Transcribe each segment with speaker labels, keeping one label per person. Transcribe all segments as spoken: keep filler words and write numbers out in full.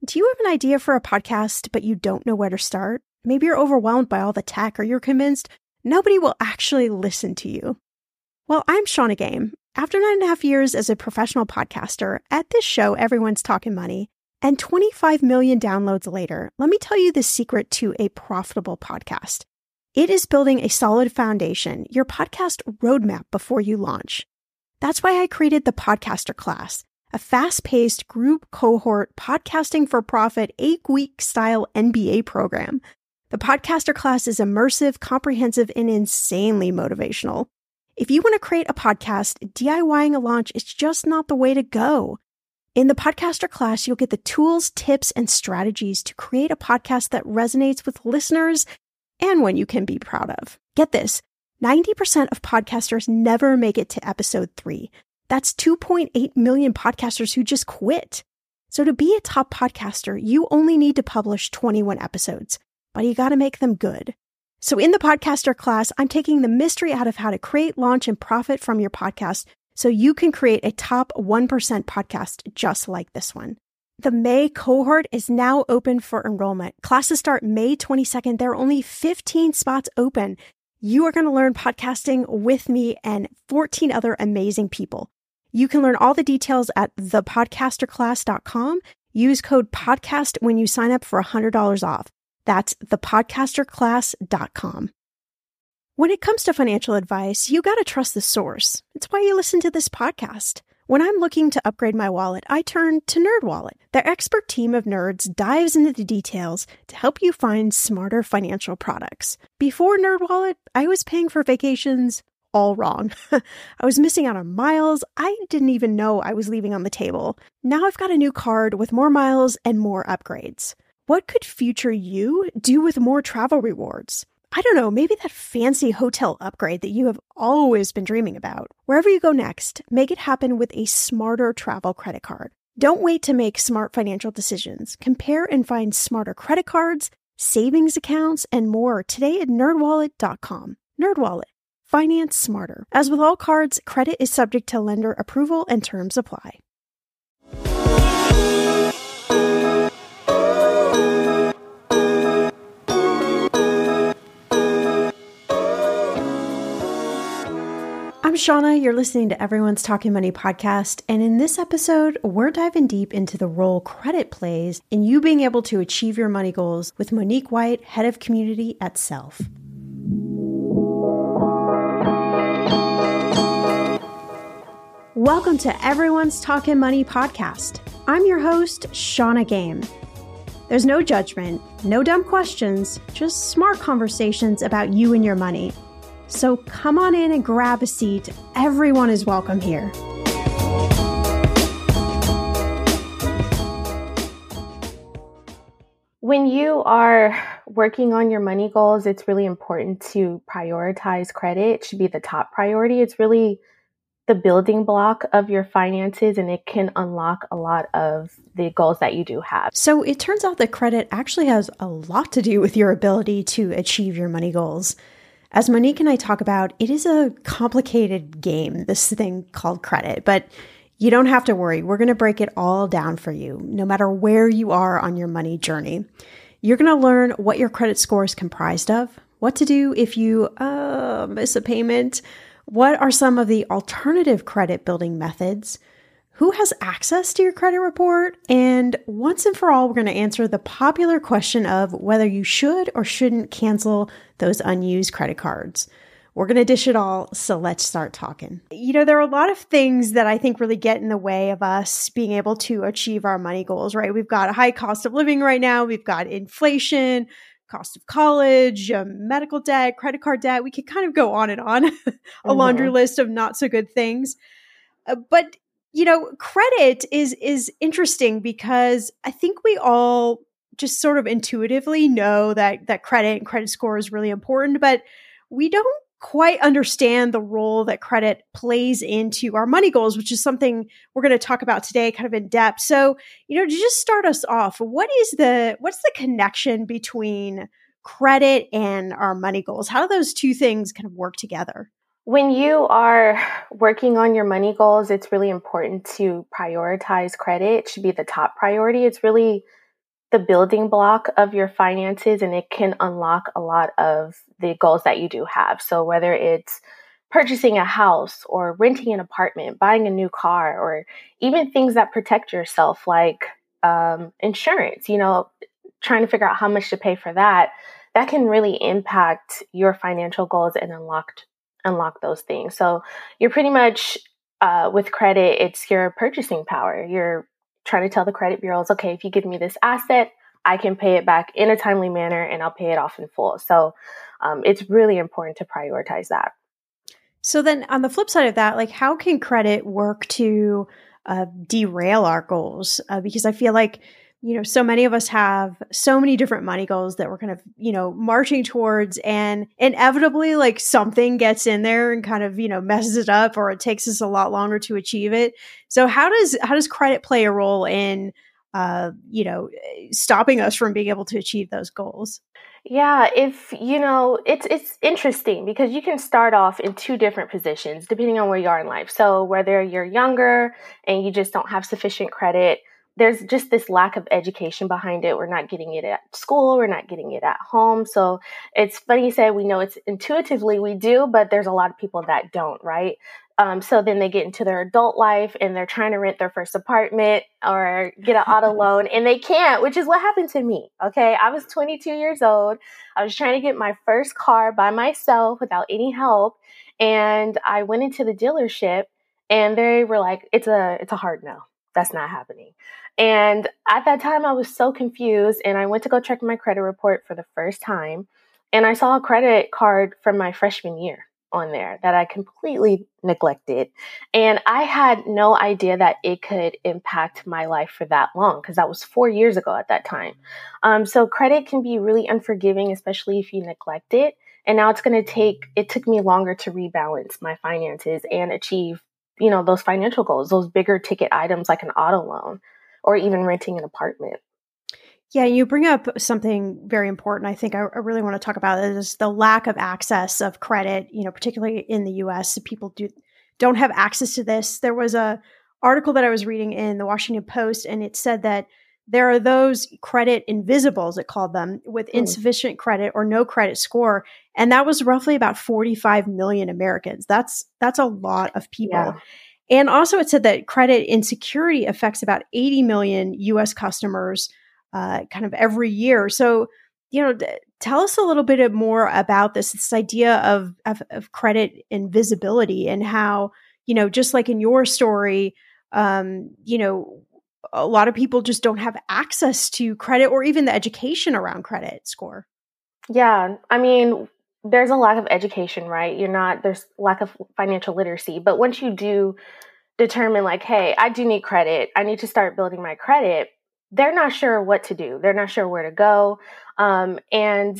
Speaker 1: Do you have an idea for a podcast, but you don't know where to start? Maybe you're overwhelmed by all the tech, or you're convinced nobody will actually listen to you. Well, I'm Shannah Game. After nine and a half years as a professional podcaster, at this show, everyone's talking money, and twenty-five million downloads later, let me tell you the secret to a profitable podcast. It is building a solid foundation, your podcast roadmap before you launch. That's why I created the Podcaster Class, a fast-paced group cohort podcasting for profit eight-week style M B A program. The Podcaster Class is immersive, comprehensive, and insanely motivational. If you want to create a podcast, DIYing a launch is just not the way to go. In the Podcaster Class, you'll get the tools, tips, and strategies to create a podcast that resonates with listeners and one you can be proud of. Get this, ninety percent of podcasters never make it to episode three. That's two point eight million podcasters who just quit. So to be a top podcaster, you only need to publish twenty-one episodes, but you got to make them good. So in the Podcaster Class, I'm taking the mystery out of how to create, launch, and profit from your podcast so you can create a top one percent podcast just like this one. The May cohort is now open for enrollment. Classes start May twenty-second. There are only fifteen spots open. You are going to learn podcasting with me and fourteen other amazing people. You can learn all the details at the podcaster class dot com. Use code PODCAST when you sign up for one hundred dollars off. That's the podcaster class dot com. When it comes to financial advice, you got to trust the source. It's why you listen to this podcast. When I'm looking to upgrade my wallet, I turn to NerdWallet. Their expert team of nerds dives into the details to help you find smarter financial products. Before NerdWallet, I was paying for vacations all wrong. I was missing out on miles I didn't even know I was leaving on the table. Now I've got a new card with more miles and more upgrades. What could future you do with more travel rewards? I don't know, maybe that fancy hotel upgrade that you have always been dreaming about. Wherever you go next, make it happen with a smarter travel credit card. Don't wait to make smart financial decisions. Compare and find smarter credit cards, savings accounts, and more today at nerd wallet dot com. NerdWallet. Finance smarter. As with all cards, credit is subject to lender approval and terms apply. I'm Shannah, you're listening to Everyone's Talking Money podcast, and in this episode, we're diving deep into the role credit plays in you being able to achieve your money goals with Monique White, Head of Community at Self. Welcome to Everyone's Talking Money podcast. I'm your host, Shannah Game. There's no judgment, no dumb questions, just smart conversations about you and your money. So come on in and grab a seat. Everyone is welcome here.
Speaker 2: When you are working on your money goals, it's really important to prioritize credit. It should be the top priority. It's really the building block of your finances, and it can unlock a lot of the goals that you do have.
Speaker 1: So it turns out that credit actually has a lot to do with your ability to achieve your money goals. As Monique and I talk about, it is a complicated game, this thing called credit, but you don't have to worry. We're going to break it all down for you, no matter where you are on your money journey. You're going to learn what your credit score is comprised of, what to do if you uh, miss a payment, what are some of the alternative credit building methods, who has access to your credit report, and once and for all, we're going to answer the popular question of whether you should or shouldn't cancel those unused credit cards. We're going to dish it all, so let's start talking. You know, there are a lot of things that I think really get in the way of us being able to achieve our money goals, right? We've got a high cost of living right now. We've got inflation, cost of college, um, medical debt, credit card debt. We could kind of go on and on, a mm-hmm. laundry list of not so good things. Uh, but, you know, credit is is interesting because I think we all just sort of intuitively know that that credit and credit score is really important, but we don't quite understand the role that credit plays into our money goals, which is something we're going to talk about today kind of in depth. So, you know, to just start us off, what is the, what's the connection between credit and our money goals? How do those two things kind of work together?
Speaker 2: When you are working on your money goals, it's really important to prioritize credit. It should be the top priority. It's really the building block of your finances, and it can unlock a lot of the goals that you do have. So whether it's purchasing a house or renting an apartment, buying a new car, or even things that protect yourself, like um, insurance, you know, trying to figure out how much to pay for that, that can really impact your financial goals and unlock, unlock those things. So you're pretty much, uh, with credit, it's your purchasing power. You're trying to tell the credit bureaus, okay, if you give me this asset, I can pay it back in a timely manner and I'll pay it off in full. So um, it's really important to prioritize that.
Speaker 1: So then on the flip side of that, like how can credit work to uh, derail our goals? Uh, because I feel like, you know, so many of us have so many different money goals that we're kind of, you know, marching towards, and inevitably like something gets in there and kind of, you know, messes it up, or it takes us a lot longer to achieve it. So how does, how does credit play a role in, uh, you know, stopping us from being able to achieve those goals?
Speaker 2: Yeah, if you know, it's it's interesting because you can start off in two different positions depending on where you are in life. So whether you're younger and you just don't have sufficient credit, there's just this lack of education behind it. We're not getting it at school, we're not getting it at home. So it's funny you say we know it's intuitively we do, but there's a lot of people that don't, right? Um, so then they get into their adult life and they're trying to rent their first apartment or get an auto loan and they can't, which is what happened to me. Okay. I was twenty-two years old. I was trying to get my first car by myself without any help. And I went into the dealership and they were like, it's a, it's a hard no. That's not happening. And at that time I was so confused, and I went to go check my credit report for the first time. And I saw a credit card from my freshman year on there that I completely neglected. And I had no idea that it could impact my life for that long, because that was four years ago at that time. Um, so credit can be really unforgiving, especially if you neglect it. And now it's going to take, it took me longer to rebalance my finances and achieve, you know, those financial goals, those bigger ticket items like an auto loan or even renting an apartment.
Speaker 1: Yeah, you bring up something very important. I think I, I really want to talk about it, is the lack of access of credit, you know, particularly in the U S. People do, don't have access to this. There was a article that I was reading in the Washington Post, and it said that there are those credit invisibles, it called them, with insufficient credit or no credit score. And that was roughly about forty-five million Americans. That's, that's a lot of people.
Speaker 2: Yeah.
Speaker 1: And also it said that credit insecurity affects about eighty million U S customers Uh, kind of every year. So, you know, d- tell us a little bit more about this, this idea of, of, of credit invisibility, and how, you know, just like in your story, um, you know, a lot of people just don't have access to credit or even the education around credit score.
Speaker 2: Yeah. I mean, there's a lack of education, right? You're not, there's lack of financial literacy. But once you do determine like, hey, I do need credit, I need to start building my credit, they're not sure what to do. They're not sure where to go. Um, and,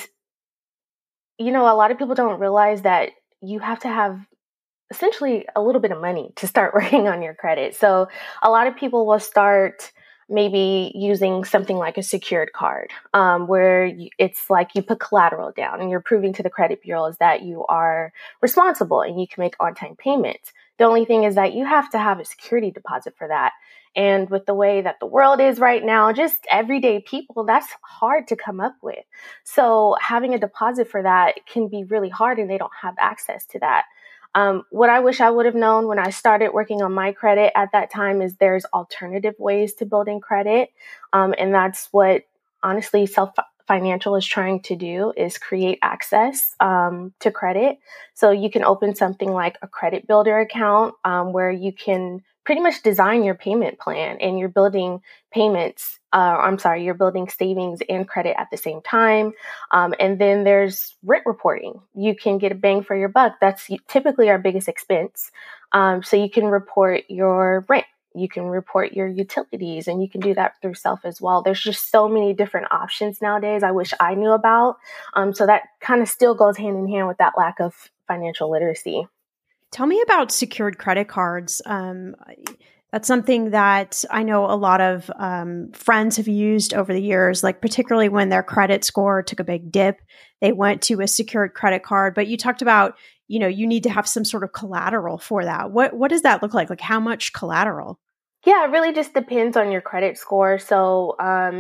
Speaker 2: you know, a lot of people don't realize that you have to have essentially a little bit of money to start working on your credit. So a lot of people will start maybe using something like a secured card, um, where you, it's like you put collateral down and you're proving to the credit bureaus that you are responsible and you can make on-time payments. The only thing is that you have to have a security deposit for that. And with the way that the world is right now, just everyday people, that's hard to come up with. So having a deposit for that can be really hard, and they don't have access to that. Um, what I wish I would have known when I started working on my credit at that time is there's alternative ways to building credit. Um, and that's what honestly Self Financial is trying to do, is create access um, to credit. So you can open something like a credit builder account, um, where you can pretty much design your payment plan, and you're building payments. Uh, I'm sorry, you're building savings and credit at the same time. Um, and then there's rent reporting. You can get a bang for your buck. That's typically our biggest expense. Um, so you can report your rent. You can report your utilities, and you can do that through Self as well. There's just so many different options nowadays I wish I knew about. Um, so that kind of still goes hand in hand with that lack of financial literacy.
Speaker 1: Tell me about secured credit cards. Um, that's something that I know a lot of um, friends have used over the years, like particularly when their credit score took a big dip, they went to a secured credit card. But you talked about, you know, you need to have some sort of collateral for that. What what does that look like? Like how much collateral?
Speaker 2: Yeah, it really just depends on your credit score. So, um,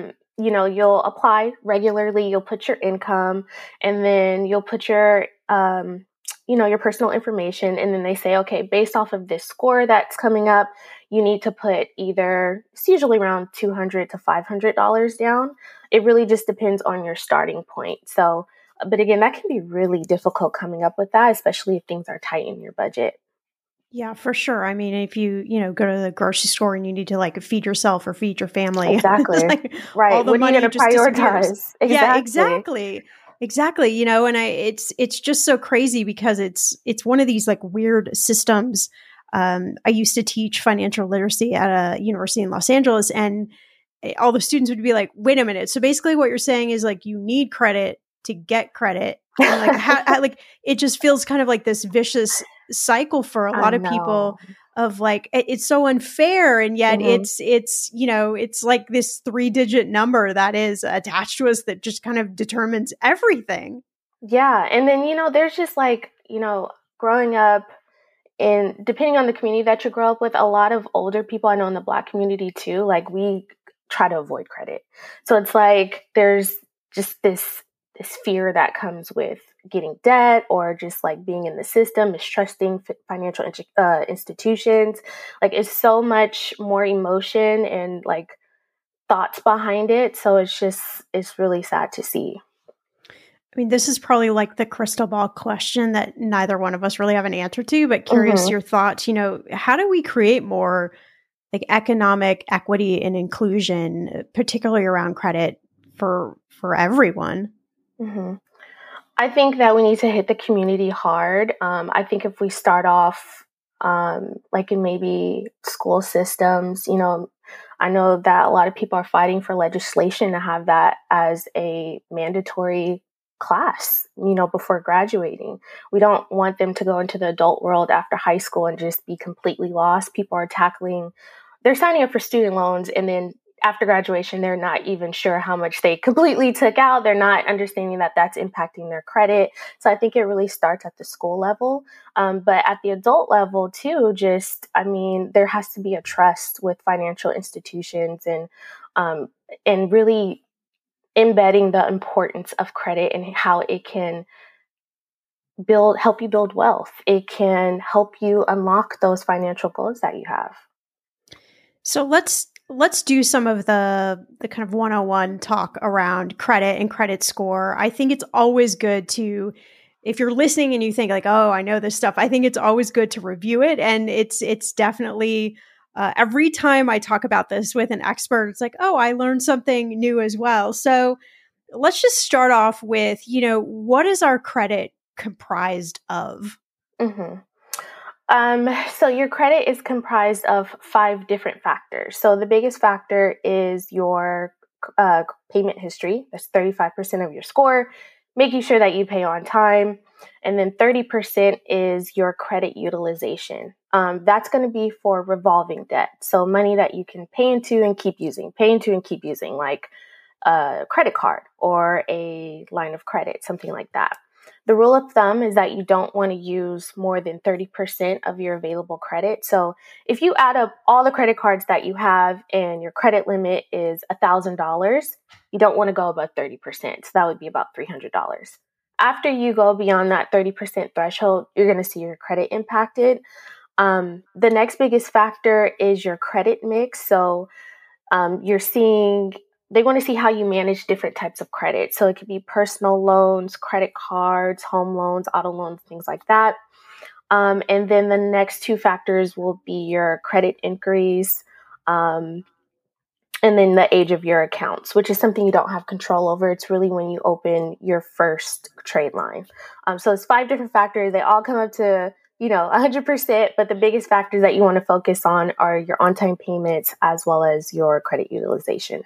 Speaker 2: you know, you'll apply regularly, you'll put your income, and then you'll put your, um, you know, your personal information. And then they say, okay, based off of this score that's coming up, you need to put either, it's usually around two hundred to five hundred dollars down. It really just depends on your starting point. So, but again, that can be really difficult coming up with that, especially if things are tight in your budget.
Speaker 1: Yeah, for sure. I mean, if you, you know, go to the grocery store and you need to like feed yourself or feed your family,
Speaker 2: exactly.
Speaker 1: like,
Speaker 2: right.
Speaker 1: all the
Speaker 2: what
Speaker 1: money
Speaker 2: are you
Speaker 1: just
Speaker 2: prioritize?
Speaker 1: disappears.
Speaker 2: Exactly.
Speaker 1: Yeah, exactly. Exactly. You know, and I, it's, it's just so crazy because it's, it's one of these like weird systems. Um, I used to teach financial literacy at a university in Los Angeles, and all the students would be like, wait a minute. So basically what you're saying is like, you need credit to get credit. And like, how, how, like, it just feels kind of like this vicious cycle for a lot
Speaker 2: I
Speaker 1: of
Speaker 2: know.
Speaker 1: people of like, it, it's so unfair. And yet
Speaker 2: Mhm.
Speaker 1: it's, it's, you know, it's like this three digit number that is attached to us that just kind of determines everything.
Speaker 2: Yeah. And then, you know, there's just like, you know, growing up, and depending on the community that you grow up with, a lot of older people, I know in the Black community too, like we try to avoid credit. So it's like there's just this this fear that comes with getting debt or just like being in the system, mistrusting financial uh, institutions. Like it's so much more emotion and like thoughts behind it. So it's just, it's really sad to see.
Speaker 1: I mean, this is probably like the crystal ball question that neither one of us really have an answer to, but curious
Speaker 2: Mm-hmm.
Speaker 1: your thoughts. You know, how do we create more like economic equity and inclusion, particularly around credit for for everyone?
Speaker 2: Mm-hmm. I think that we need to hit the community hard. Um, I think if we start off um, like in maybe school systems, you know, I know that a lot of people are fighting for legislation to have that as a mandatory class, you know, before graduating. We don't want them to go into the adult world after high school and just be completely lost. People are tackling, they're signing up for student loans, and then after graduation, they're not even sure how much they completely took out. They're not understanding that that's impacting their credit. So I think it really starts at the school level. Um, but at the adult level too, just, I mean, there has to be a trust with financial institutions, and, um, and really embedding the importance of credit and how it can build, help you build wealth. It can help you unlock those financial goals that you have.
Speaker 1: So let's let's do some of the the kind of one oh one talk around credit and credit score. I think it's always good to, if you're listening and you think like, oh, I know this stuff, I think it's always good to review it. And it's it's definitely uh, every time I talk about this with an expert, it's like, oh, I learned something new as well. So let's just start off with, you know, what is our credit comprised of?
Speaker 2: Mm-hmm. Um, so your credit is comprised of five different factors. So the biggest factor is your uh, payment history. That's thirty-five percent of your score, making sure that you pay on time. And then thirty percent is your credit utilization. Um, that's going to be for revolving debt. So money that you can pay into and keep using, pay into and keep using, like a credit card or a line of credit, something like that. The rule of thumb is that you don't want to use more than thirty percent of your available credit. So if you add up all the credit cards that you have and your credit limit is one thousand dollars, you don't want to go above thirty percent. So that would be about three hundred dollars. After you go beyond that thirty percent threshold, you're going to see your credit impacted. Um, the next biggest factor is your credit mix. So um, you're seeing they want to see how you manage different types of credit. So it could be personal loans, credit cards, home loans, auto loans, things like that. Um, and then the next two factors will be your credit inquiries, um, and then the age of your accounts, which is something you don't have control over. It's really when you open your first trade line. Um, so it's five different factors. They all come up to, you know, one hundred percent, but the biggest factors that you want to focus on are your on-time payments as well as your credit utilization.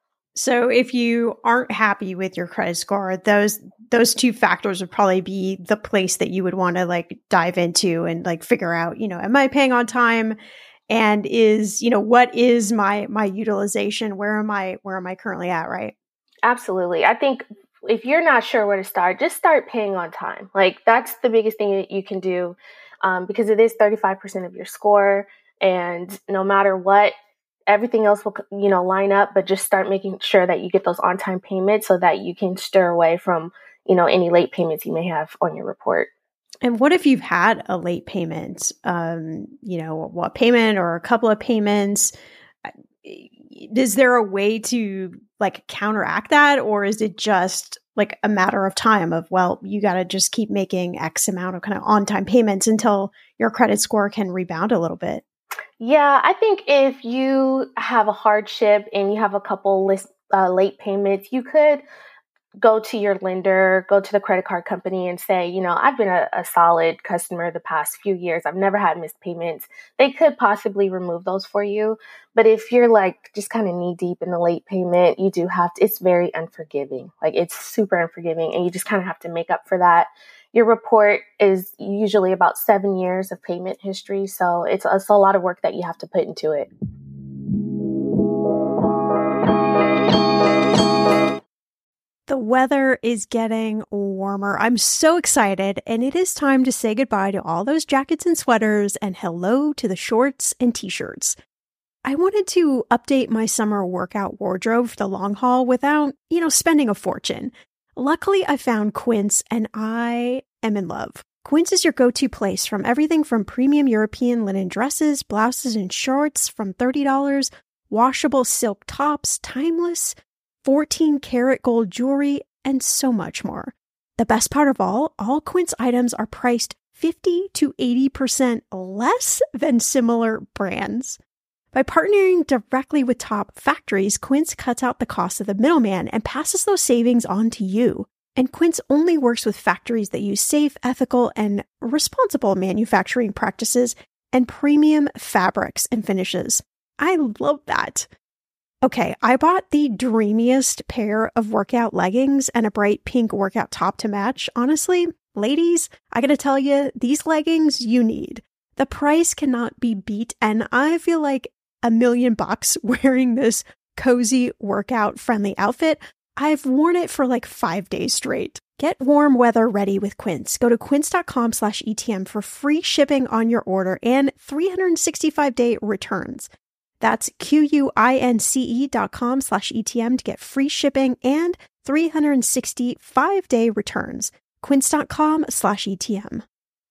Speaker 1: So if you aren't happy with your credit score, those those two factors would probably be the place that you would want to like dive into and like figure out, you know, am I paying on time? And is, you know, what is my my utilization? Where am I where am I currently at, right?
Speaker 2: Absolutely. I think if you're not sure where to start, just start paying on time. Like that's the biggest thing that you can do, um, because it is thirty-five percent of your score. And no matter what, everything else will, you know, line up, but just start making sure that you get those on-time payments so that you can steer away from, you know, any late payments you may have on your report.
Speaker 1: And what if you've had a late payment, um, you know, a payment or a couple of payments? Is there a way to like counteract that? Or is it just like a matter of time of, well, you got to just keep making X amount of kind of on-time payments until your credit score can rebound a little bit?
Speaker 2: Yeah, I think if you have a hardship and you have a couple list, uh, late payments, you could go to your lender, go to the credit card company and say, you know, I've been a, a solid customer the past few years. I've never had missed payments. They could possibly remove those for you. But if you're like just kind of knee deep in the late payment, you do have to, it's very unforgiving. Like it's super unforgiving and you just kind of have to make up for that. Your report is usually about seven years of payment history. So it's, it's a lot of work that you have to put into it.
Speaker 1: The weather is getting warmer. I'm so excited, and it is time to say goodbye to all those jackets and sweaters and hello to the shorts and t-shirts. I wanted to update my summer workout wardrobe for the long haul without, you know, spending a fortune. Luckily, I found Quince, and I am in love. Quince is your go-to place from everything from premium European linen dresses, blouses, and shorts from thirty dollars, washable silk tops, timeless fourteen karat gold jewelry, and so much more. The best part of all, all Quince items are priced fifty to eighty percent less than similar brands. By partnering directly with top factories, Quince cuts out the cost of the middleman and passes those savings on to you. And Quince only works with factories that use safe, ethical, and responsible manufacturing practices and premium fabrics and finishes. I love that. Okay, I bought the dreamiest pair of workout leggings and a bright pink workout top to match. Honestly, ladies, I gotta tell you, these leggings you need. The price cannot be beat, and I feel like a million bucks wearing this cozy workout friendly outfit. I've worn it for like five days straight. Get warm weather ready with Quince. Go to quince.com slash ETM for free shipping on your order and three hundred sixty-five day returns. That's Q-U-I-N-C-E dot com slash ETM to get free shipping and three hundred sixty-five day returns. Quince.com slash ETM.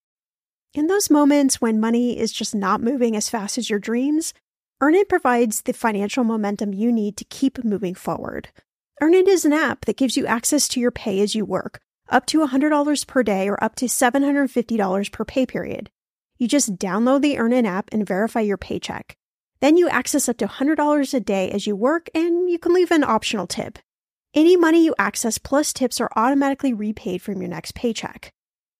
Speaker 1: In those moments when money is just not moving as fast as your dreams, Earnin provides the financial momentum you need to keep moving forward. Earnin is an app that gives you access to your pay as you work, up to one hundred dollars per day or up to seven hundred fifty dollars per pay period. You just download the Earnin app and verify your paycheck. Then you access up to one hundred dollars a day as you work, and you can leave an optional tip. Any money you access plus tips are automatically repaid from your next paycheck.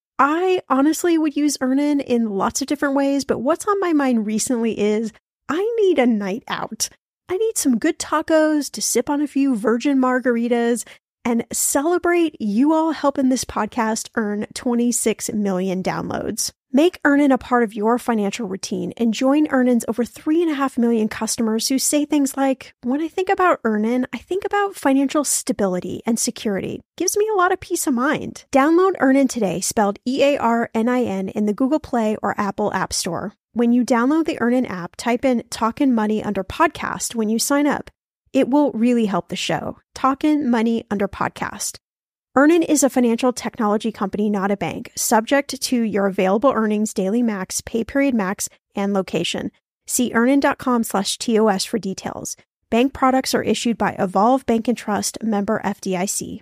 Speaker 1: I honestly would use Earnin in lots of different ways, but what's on my mind recently is I need a night out. I need some good tacos to sip on a few virgin margaritas and celebrate you all helping this podcast earn twenty-six million downloads. Make Earnin a part of your financial routine and join Earnin's over three and a half million customers who say things like, when I think about Earnin, I think about financial stability and security. Gives me a lot of peace of mind. Download Earnin today, spelled E A R N I N, in the Google Play or Apple App Store. When you download the Earnin app, type in Talkin' Money under podcast when you sign up. It will really help the show. Talkin' Money under podcast. Earnin is a financial technology company, not a bank, subject to your available earnings, daily max, pay period max, and location. See earnin.com slash TOS for details. Bank products are issued by Evolve Bank and Trust, member F D I C.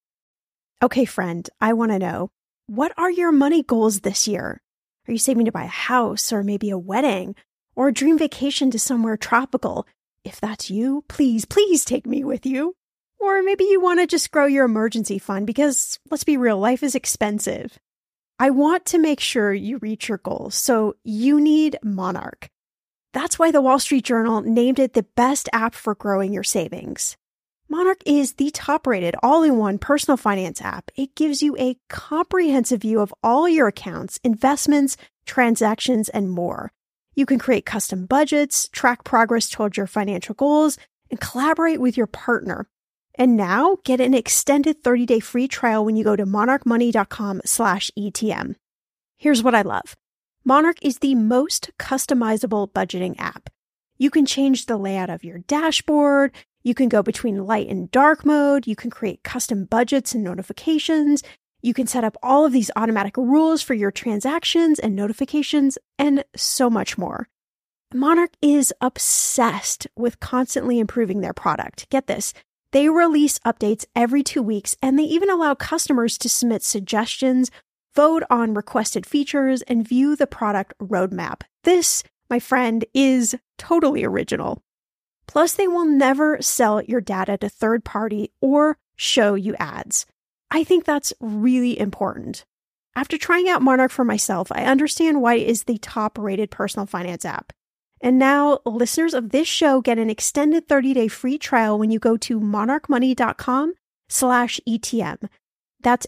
Speaker 1: Okay, friend, I want to know, what are your money goals this year? Are you saving to buy a house or maybe a wedding or a dream vacation to somewhere tropical? If that's you, please, please take me with you. Or maybe you want to just grow your emergency fund because, let's be real, life is expensive. I want to make sure you reach your goals, so you need Monarch. That's why the Wall Street Journal named it the best app for growing your savings. Monarch is the top-rated all-in-one personal finance app. It gives you a comprehensive view of all your accounts, investments, transactions, and more. You can create custom budgets, track progress towards your financial goals, and collaborate with your partner. And now, get an extended thirty day free trial when you go to monarchmoney.com slash ETM. Here's what I love. Monarch is the most customizable budgeting app. You can change the layout of your dashboard. You can go between light and dark mode. You can create custom budgets and notifications. You can set up all of these automatic rules for your transactions and notifications, and so much more. Monarch is obsessed with constantly improving their product. Get this. They release updates every two weeks, and they even allow customers to submit suggestions, vote on requested features, and view the product roadmap. This, my friend, is totally original. Plus, they will never sell your data to third party or show you ads. I think that's really important. After trying out Monarch for myself, I understand why it is the top-rated personal finance app. And now, listeners of this show get an extended thirty-day free trial when you go to monarchmoney.com slash ETM. That's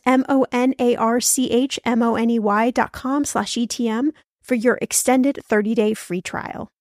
Speaker 1: M-O-N-A-R-C-H-M-O-N-E-Y dot com slash ETM for your extended thirty-day free trial.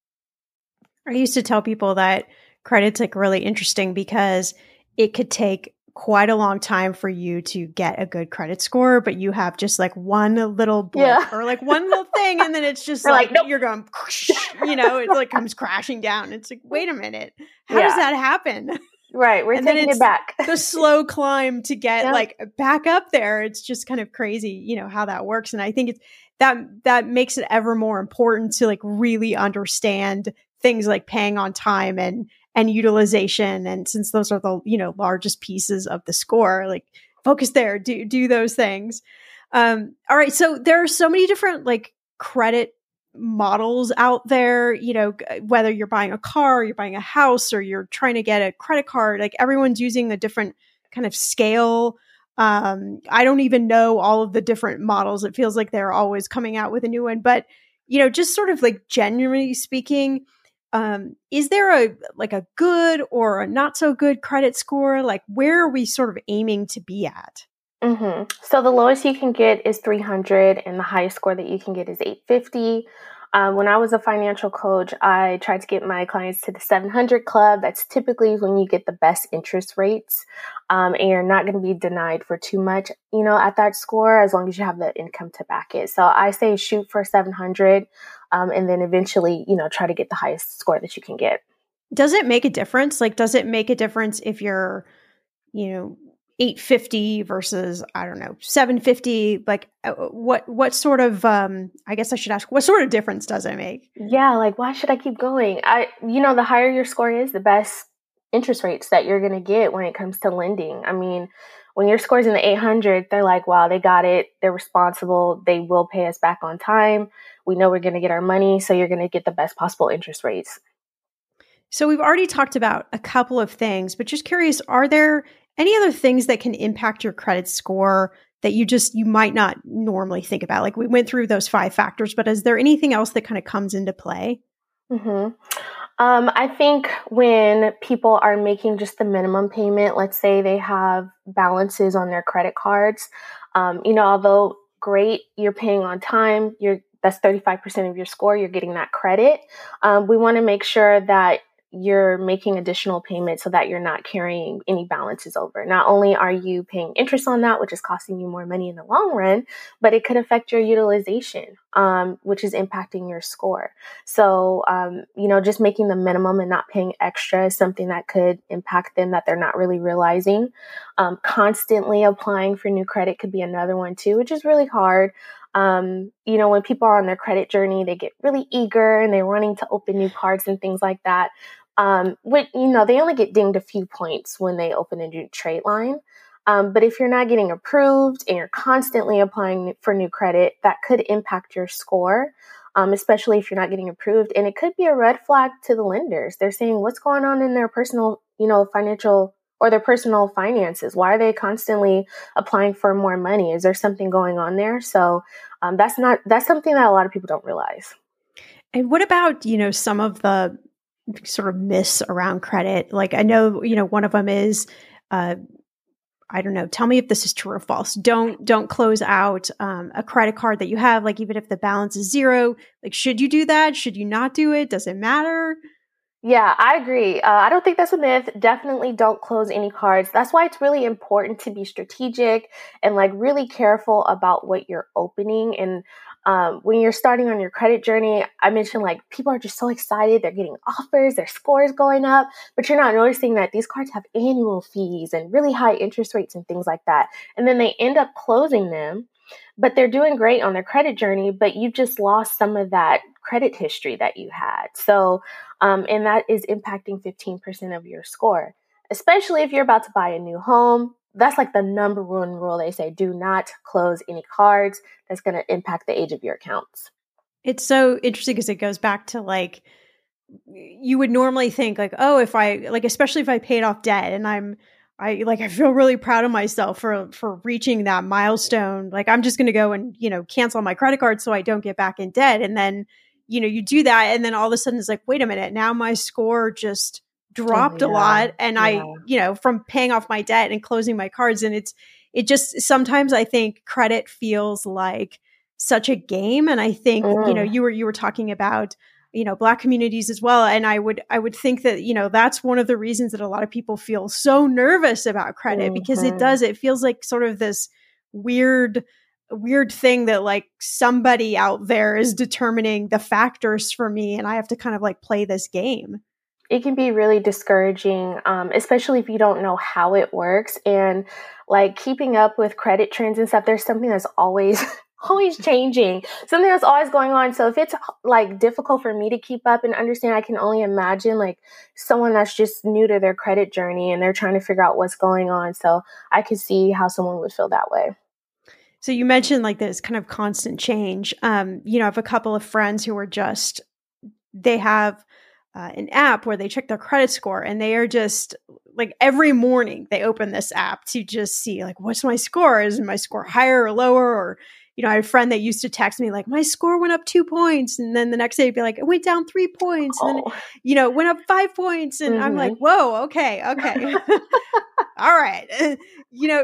Speaker 1: I used to tell people that credit's like really interesting because it could take quite a long time for you to get a good credit score, but you have just like one little blip
Speaker 2: Yeah.
Speaker 1: or like one little thing, and then it's just
Speaker 2: They're
Speaker 1: like,
Speaker 2: like, nope.
Speaker 1: you're going, you know, it like comes crashing down. It's like, wait a minute, how
Speaker 2: Yeah.
Speaker 1: does that happen?
Speaker 2: Right. We're
Speaker 1: And then
Speaker 2: taking
Speaker 1: it's
Speaker 2: it back.
Speaker 1: the slow climb to get
Speaker 2: Yep.
Speaker 1: like back up there. It's just kind of crazy, you know, how that works. And I think it's that that makes it ever more important to like really understand things like paying on time and and utilization. And since those are the, you know, largest pieces of the score, like focus there, do do those things. Um, all right. So there are so many different like credit models out there, you know, whether you're buying a car, you're buying a house, or you're trying to get a credit card, like everyone's using a different kind of scale. Um, I don't even know all of the different models. It feels like they're always coming out with a new one, but, you know, just sort of like generally speaking, um, is there a, like a good or a not so good credit score? Like where are we sort of aiming to be at?
Speaker 2: Mm-hmm. So the lowest you can get is three hundred, and the highest score that you can get is eight fifty. Um, when I was a financial coach, I tried to get my clients to the seven hundred club. That's typically when you get the best interest rates, um, and you're not going to be denied for too much, you know, at that score, as long as you have the income to back it. So I say shoot for seven hundred, um, and then eventually, you know, try to get the highest score that you can get.
Speaker 1: Does it make a difference? Like, does it make a difference if you're, you know, eight fifty versus, I don't know, seven fifty? Like uh, what, what sort of, um, I guess I should ask, what sort of difference does it make?
Speaker 2: Yeah. Like, why should I keep going? I, you know, the higher your score is, the best interest rates that you're going to get when it comes to lending. I mean, when your score's in the eight hundred, they're like, wow, they got it. They're responsible. They will pay us back on time. We know we're going to get our money. So you're going to get the best possible interest rates.
Speaker 1: So we've already talked about a couple of things, but just curious, are there any other things that can impact your credit score that you just, you might not normally think about? Like we went through those five factors, but is there anything else that kind of comes into play?
Speaker 2: Mm-hmm. Um, I think when people are making just the minimum payment, let's say they have balances on their credit cards, um, you know, although great, you're paying on time, you're that's thirty-five percent of your score, you're getting that credit. Um, we want to make sure that you're making additional payments so that you're not carrying any balances over. Not only are you paying interest on that, which is costing you more money in the long run, but it could affect your utilization, um, which is impacting your score. So, um, you know, just making the minimum and not paying extra is something that could impact them that they're not really realizing. Um, constantly applying for new credit could be another one too, which is really hard. Um, you know, when people are on their credit journey, they get really eager and they're wanting to open new cards and things like that. Um, with, you know, they only get dinged a few points when they open a new trade line. Um, but if you're not getting approved and you're constantly applying for new credit, that could impact your score, um, especially if you're not getting approved. And it could be a red flag to the lenders. They're saying, what's going on in their personal, you know, financial or their personal finances? Why are they constantly applying for more money? Is there something going on there? So um, that's not, that's something that a lot of people don't realize.
Speaker 1: And what about, you know, some of the sort of myths around credit? Like I know, you know, one of them is, uh, I don't know, tell me if this is true or false. Don't, don't close out um, a credit card that you have, like even if the balance is zero. Like, should you do that? Should you not do it? Does it matter?
Speaker 2: Yeah, I agree. Uh, I don't think that's a myth. Definitely don't close any cards. That's why it's really important to be strategic and like really careful about what you're opening. And Um, when you're starting on your credit journey, I mentioned like people are just so excited. They're getting offers, their scores going up, but you're not noticing that these cards have annual fees and really high interest rates and things like that. And then they end up closing them, but they're doing great on their credit journey, but you just lost some of that credit history that you had. So, um, and that is impacting fifteen percent of your score, especially if you're about to buy a new home. That's like the number one rule. They say, do not close any cards. That's going to impact the age of your accounts.
Speaker 1: It's so interesting because it goes back to like, you would normally think like, oh, if I like, especially if I paid off debt and I'm, I like, I feel really proud of myself for, for reaching that milestone. Like, I'm just going to go and, you know, cancel my credit card so I don't get back in debt. And then, you know, you do that. And then all of a sudden it's like, wait a minute, now my score just dropped oh, yeah. a lot. And yeah. I, you know, from paying off my debt and closing my cards. And it's, it just, sometimes I think credit feels like such a game. And I think, mm. you know, you were, you were talking about, you know, Black communities as well. And I would, I would think that, you know, that's one of the reasons that a lot of people feel so nervous about credit mm-hmm. because it does, it feels like sort of this weird, weird thing that like somebody out there is determining the factors for me. And I have to kind of like play this game.
Speaker 2: It can be really discouraging, um, especially if you don't know how it works. And like keeping up with credit trends and stuff, there's something that's always, always changing, something that's always going on. So if it's like difficult for me to keep up and understand, I can only imagine like someone that's just new to their credit journey and they're trying to figure out what's going on. So I could see how someone would feel that way.
Speaker 1: So you mentioned like this kind of constant change. Um, you know, I have a couple of friends who are just, they have Uh, an app where they check their credit score and they are just like every morning they open this app to just see like, what's my score? Is my score higher or lower? Or, you know, I had a friend that used to text me like, my score went up two points. And then the next day it'd be like, it went down three points. Oh. And then, you know, it went up five points. And mm-hmm. I'm like, whoa, okay, okay. All right. You know,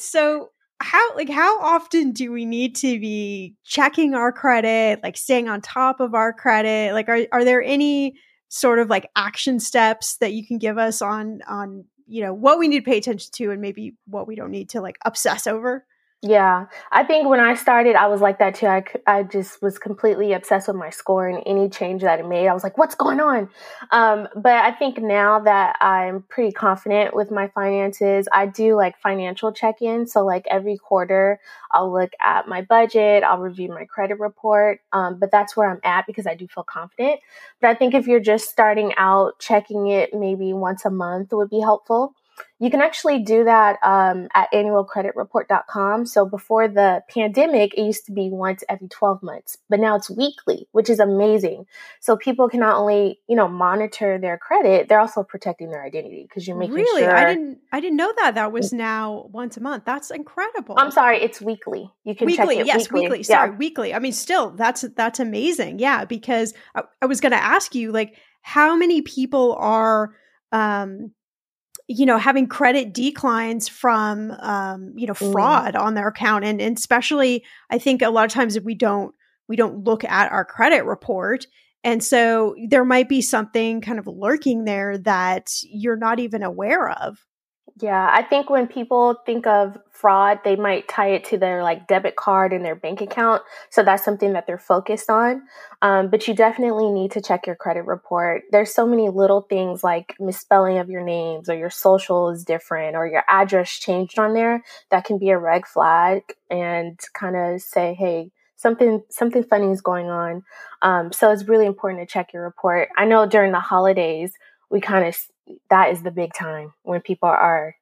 Speaker 1: so how, like, how often do we need to be checking our credit, like staying on top of our credit? Like, are, are there any sort of like action steps that you can give us on, on, you know, what we need to pay attention to and maybe what we don't need to like obsess over?
Speaker 2: Yeah, I think when I started, I was like that too. I, I just was completely obsessed with my score and any change that it made. I was like, what's going on? Um, but I think now that I'm pretty confident with my finances, I do like financial check-ins. So like every quarter, I'll look at my budget, I'll review my credit report. Um, but that's where I'm at because I do feel confident. But I think if you're just starting out, checking it maybe once a month would be helpful. You can actually do that um, at annual credit report dot com. So before the pandemic, it used to be once every twelve months, but now it's weekly, which is amazing. So people can not only, you know, monitor their credit, they're also protecting their identity because you're making
Speaker 1: really?
Speaker 2: sure.
Speaker 1: I didn't, I didn't know that that was now once a month. That's incredible.
Speaker 2: I'm sorry, it's weekly. You can
Speaker 1: weekly,
Speaker 2: check it
Speaker 1: yes,
Speaker 2: weekly.
Speaker 1: weekly. Sorry, yeah. weekly. I mean, still, that's that's amazing. Yeah, because I, I was going to ask you, like, how many people are, um, you know, having credit declines from, um, you know, fraud mm. on their account. And, and especially, I think a lot of times if we don't, we don't look at our credit report. And so there might be something kind of lurking there that you're not even aware of.
Speaker 2: Yeah, I think when people think of fraud, they might tie it to their like debit card and their bank account. So that's something that they're focused on. Um, but you definitely need to check your credit report. There's so many little things like misspelling of your names or your social is different or your address changed on there that can be a red flag and kind of say, hey, something something funny is going on. Um, so it's really important to check your report. I know during the holidays, we kind of, that is the big time when people are,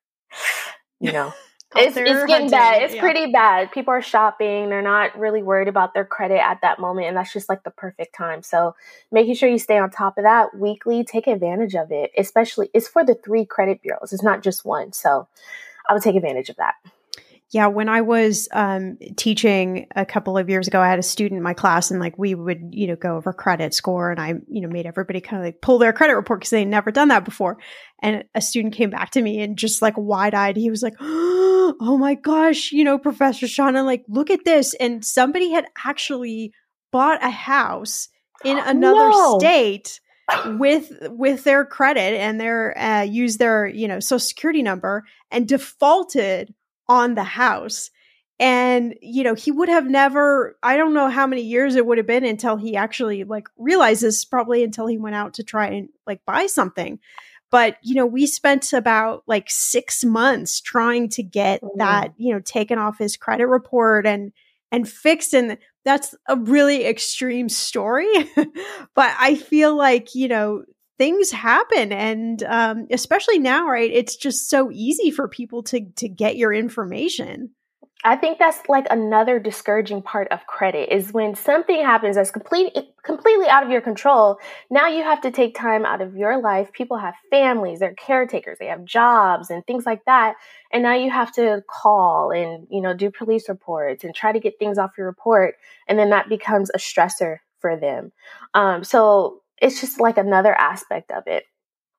Speaker 2: you know, it's, it's getting hunting. bad. It's yeah. pretty bad. People are shopping. They're not really worried about their credit at that moment. And that's just like the perfect time. So making sure you stay on top of that weekly, take advantage of it, especially it's for the three credit bureaus. It's not just one. So I would take advantage of that.
Speaker 1: Yeah, when I was um, teaching a couple of years ago, I had a student in my class and like we would, you know, go over credit score and I, you know, made everybody kind of like pull their credit report because they'd never done that before. And a student came back to me and just like wide eyed, he was like, oh my gosh, you know, Professor Shauna, like, look at this. And somebody had actually bought a house in another no. state with with their credit and their uh, use their, you know, social security number and defaulted on the house. And, you know, he would have never, I don't know how many years it would have been until he actually like realized this, probably until he went out to try and like buy something. But, you know, we spent about like six months trying to get mm. that, you know, taken off his credit report and, and fixed. And that's a really extreme story. But I feel like, you know, things happen. And um, especially now, right, it's just so easy for people to to get your information.
Speaker 2: I think that's like another discouraging part of credit is when something happens that's complete, completely out of your control. Now you have to take time out of your life. People have families, they're caretakers, they have jobs and things like that. And now you have to call and, you know, do police reports and try to get things off your report. And then that becomes a stressor for them. Um, so it's just like another aspect of it.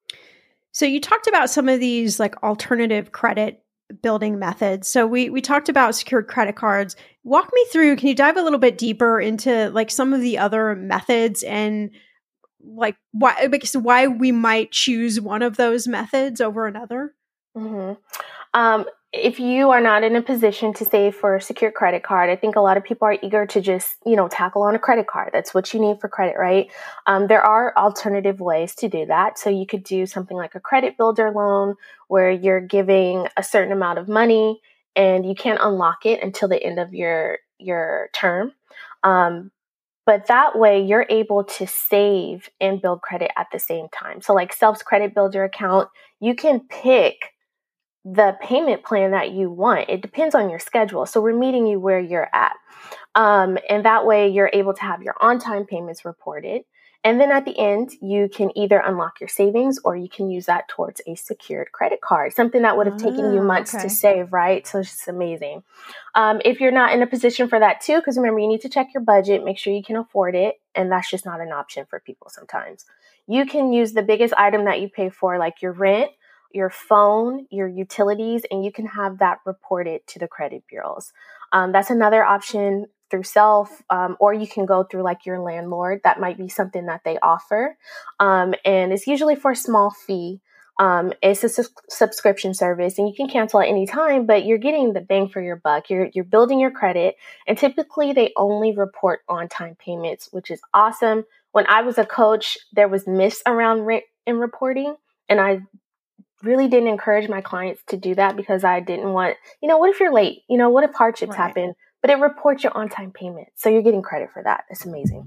Speaker 1: So you talked about some of these like alternative credit building methods. So we we talked about secured credit cards. Walk me through, can you dive a little bit deeper into like some of the other methods and like why because why we might choose one of those methods over another?
Speaker 2: Mm-hmm. Um, if you are not in a position to save for a secured credit card, I think a lot of people are eager to just, you know, tackle on a credit card. That's what you need for credit, right? Um, there are alternative ways to do that. So you could do something like a credit builder loan where you're giving a certain amount of money and you can't unlock it until the end of your, your term. Um, But that way you're able to save and build credit at the same time. So like Self's credit builder account, you can pick the payment plan that you want. It depends on your schedule. So we're meeting you where you're at. Um, and that way you're able to have your on-time payments reported. And then at the end, you can either unlock your savings or you can use that towards a secured credit card, something that would have taken oh, you months okay. to save, right? So it's just amazing. Um, if you're not in a position for that too, because remember, you need to check your budget, make sure you can afford it. And that's just not an option for people sometimes. You can use the biggest item that you pay for, like your rent, your phone, your utilities, and you can have that reported to the credit bureaus. Um, that's another option through Self, um, or you can go through like your landlord. That might be something that they offer. Um, and it's usually for a small fee. Um, it's a su- subscription service and you can cancel at any time, but you're getting the bang for your buck. You're, you're building your credit, and typically they only report on-time payments, which is awesome. When I was a coach, there was myths around rent and reporting, and I really didn't encourage my clients to do that because I didn't want, you know, what if you're late? You know, what if hardships right. happen? But it reports your on-time payment. So you're getting credit for that. It's amazing.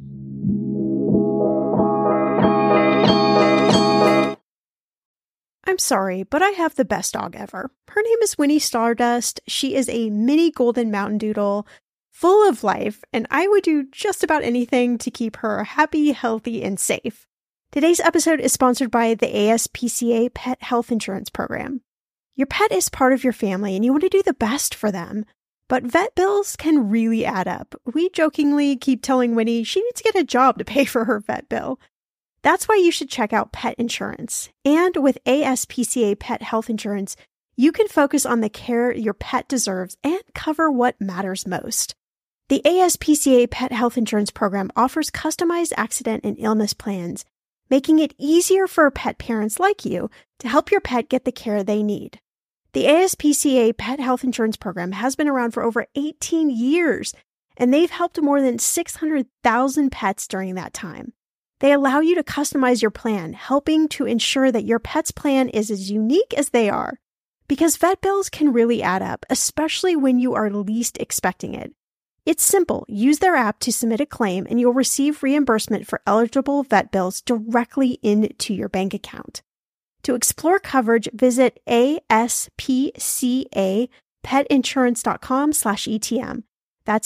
Speaker 1: I'm sorry, but I have the best dog ever. Her name is Winnie Stardust. She is a mini golden mountain doodle, full of life, and I would do just about anything to keep her happy, healthy, and safe. Today's episode is sponsored by the A S P C A Pet Health Insurance Program. Your pet is part of your family and you want to do the best for them, but vet bills can really add up. We jokingly keep telling Winnie she needs to get a job to pay for her vet bill. That's why you should check out pet insurance. And with A S P C A Pet Health Insurance, you can focus on the care your pet deserves and cover what matters most. The A S P C A Pet Health Insurance Program offers customized accident and illness plans, making it easier for pet parents like you to help your pet get the care they need. The A S P C A Pet Health Insurance Program has been around for over eighteen years, and they've helped more than six hundred thousand pets during that time. They allow you to customize your plan, helping to ensure that your pet's plan is as unique as they are. Because vet bills can really add up, especially when you are least expecting it. It's simple. Use their app to submit a claim and you'll receive reimbursement for eligible vet bills directly into your bank account. To explore coverage, visit aspcapetinsurance.com slash ETM. That's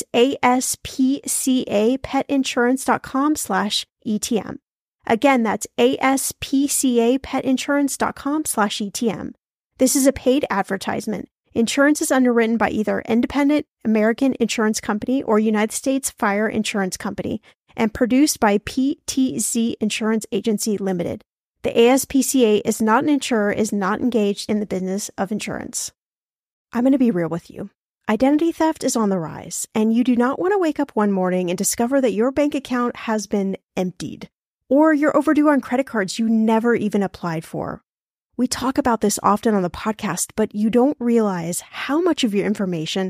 Speaker 1: aspcapetinsurance.com slash ETM. Again, that's aspcapetinsurance.com slash ETM. This is a paid advertisement. Insurance is underwritten by either Independent American Insurance Company or United States Fire Insurance Company and produced by P T Z Insurance Agency Limited. The A S P C A is not an insurer, is not engaged in the business of insurance. I'm going to be real with you. Identity theft is on the rise, and you do not want to wake up one morning and discover that your bank account has been emptied, or you're overdue on credit cards you never even applied for. We talk about this often on the podcast, but you don't realize how much of your information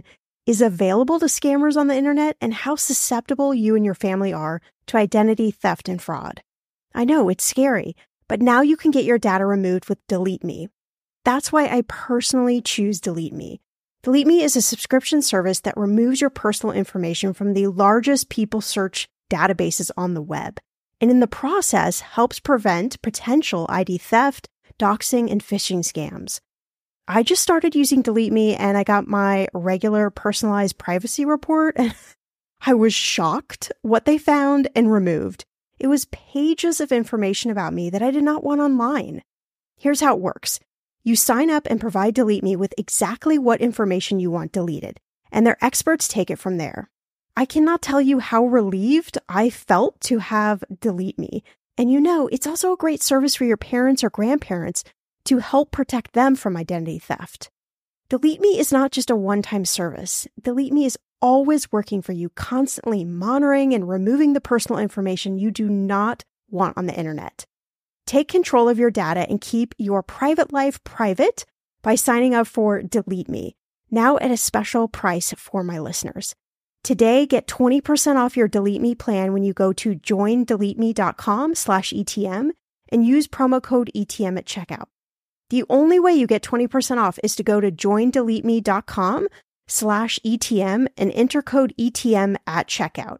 Speaker 1: is available to scammers on the internet and how susceptible you and your family are to identity theft and fraud. I know it's scary, but now you can get your data removed with Delete Me. That's why I personally choose Delete Me. Delete Me is a subscription service that removes your personal information from the largest people search databases on the web, and in the process helps prevent potential I D theft, doxing, and phishing scams. I just started using Delete Me and I got my regular personalized privacy report and I was shocked what they found and removed. It was pages of information about me that I did not want online. Here's how it works. You sign up and provide Delete Me with exactly what information you want deleted, and their experts take it from there. I cannot tell you how relieved I felt to have Delete Me. And you know, it's also a great service for your parents or grandparents to help protect them from identity theft. Delete Me is not just a one-time service. Delete Me is always working for you, constantly monitoring and removing the personal information you do not want on the internet. Take control of your data and keep your private life private by signing up for Delete Me, now at a special price for my listeners. Today, get twenty percent off your Delete Me plan when you go to joindeleteme.com slash ETM and use promo code E T M at checkout. The only way you get twenty percent off is to go to joindeleteme.com slash ETM and enter code E T M at checkout.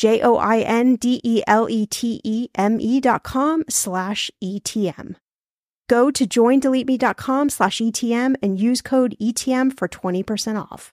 Speaker 1: J-O-I-N-D-E-L-E-T-E-M-E dot com slash E-T-M. Go to joindeleteme.com slash E-T-M and use code E T M for twenty percent off.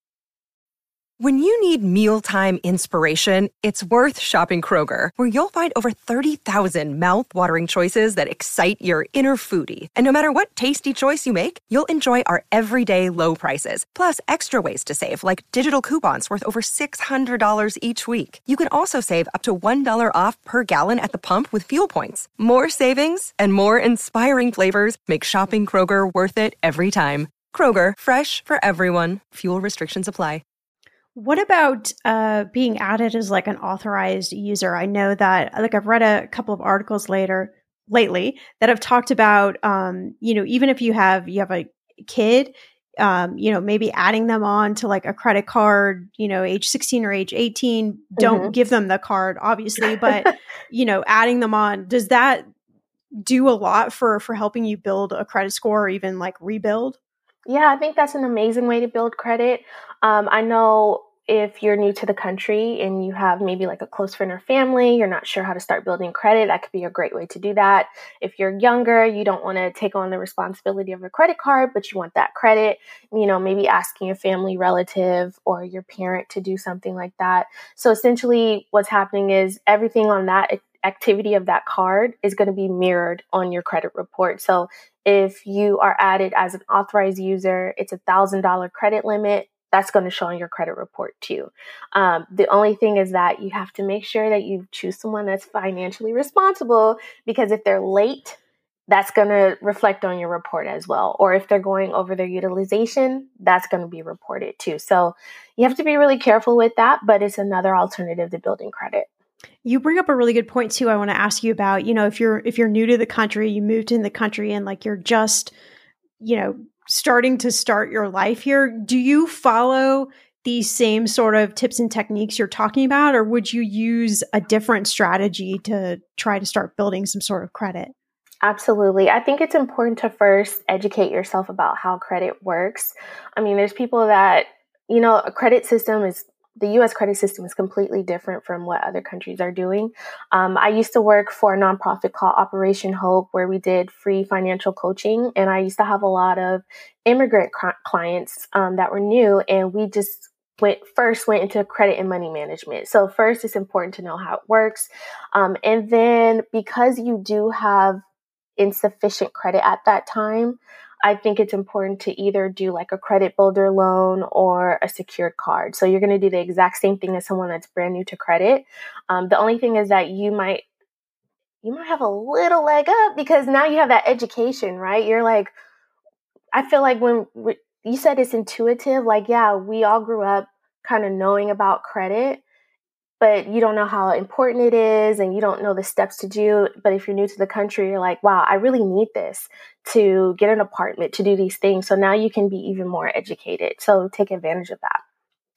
Speaker 3: When you need mealtime inspiration, it's worth shopping Kroger, where you'll find over thirty thousand mouth-watering choices that excite your inner foodie. And no matter what tasty choice you make, you'll enjoy our everyday low prices, plus extra ways to save, like digital coupons worth over six hundred dollars each week. You can also save up to one dollar off per gallon at the pump with fuel points. More savings and more inspiring flavors make shopping Kroger worth it every time. Kroger, fresh for everyone. Fuel restrictions apply.
Speaker 1: What about uh, being added as like an authorized user? I know that, like, I've read a couple of articles later lately that have talked about, um, you know, even if you have you have a kid, um, you know, maybe adding them on to like a credit card, you know, age sixteen or age eighteen. Don't mm-hmm. give them the card, obviously, but you know, adding them on, does that do a lot for for helping you build a credit score or even like rebuild?
Speaker 2: Yeah, I think that's an amazing way to build credit. Um, I know if you're new to the country and you have maybe like a close friend or family, you're not sure how to start building credit, that could be a great way to do that. If you're younger, you don't want to take on the responsibility of a credit card, but you want that credit, you know, maybe asking a family relative or your parent to do something like that. So essentially what's happening is everything on that activity of that card is going to be mirrored on your credit report. So if you are added as an authorized user, it's a one thousand dollars credit limit. That's going to show on your credit report too. Um, the only thing is that you have to make sure that you choose someone that's financially responsible, because if they're late, that's going to reflect on your report as well. Or if they're going over their utilization, that's going to be reported too. So you have to be really careful with that, but it's another alternative to building credit.
Speaker 1: You bring up a really good point too. I want to ask you about, you know, if you're if you're new to the country, you moved in the country and like you're just, you know, starting to start your life here, do you follow these same sort of tips and techniques you're talking about, or would you use a different strategy to try to start building some sort of credit?
Speaker 2: Absolutely. I think it's important to first educate yourself about how credit works. I mean, there's people that, you know, a credit system is The U S credit system is completely different from what other countries are doing. Um, I used to work for a nonprofit called Operation Hope, where we did free financial coaching. And I used to have a lot of immigrant cl- clients um, that were new. And we just went first went into credit and money management. So first, it's important to know how it works. Um, and then because you do have insufficient credit at that time, I think it's important to either do like a credit builder loan or a secured card. So you're going to do the exact same thing as someone that's brand new to credit. Um, the only thing is that you might you might have a little leg up because now you have that education, right? You're like, I feel like when we, you said it's intuitive, like, yeah, we all grew up kind of knowing about credit, but you don't know how important it is and you don't know the steps to do. But if you're new to the country, you're like, wow, I really need this to get an apartment, to do these things. So now you can be even more educated. So take advantage of that.